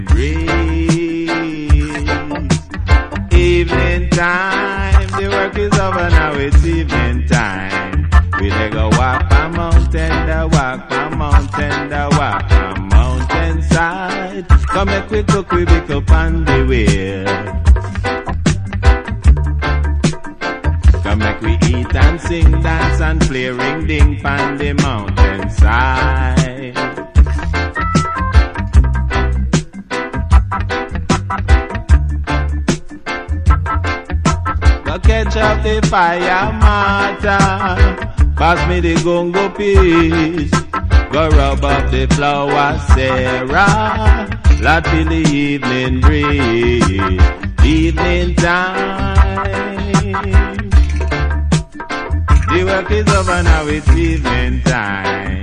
breeze. Evening time, the work is over now, it's evening time. We let go walk a mountain, the walk a mountain, the walk a mountainside. Come make we cook, we pick up on the wheel. Come make we eat and sing, dance and play ring ding on the mountainside. Go catch up the fire matter, pass me the gongo piece. Go rub up the flower Sarah, lot till the evening breeze. Evening time, the work is over now, it's evening time.